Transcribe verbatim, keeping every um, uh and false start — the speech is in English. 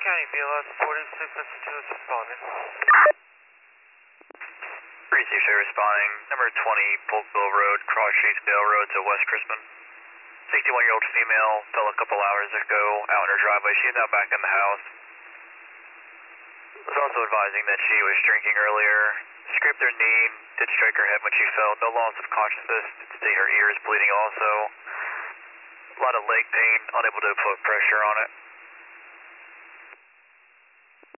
County, B L S forty-six fifty-two is responding. Precinct Share responding. Number twenty, Polkville Road, Cross Streets, Bale Road to West Crispin. sixty-one-year-old female fell a couple hours ago out in her driveway. She is now back in the house. Was also advising that she was drinking earlier. Scraped her knee, did strike her head when she fell. No loss of consciousness. Did see her ears bleeding also. A lot of leg pain, unable to put pressure on it.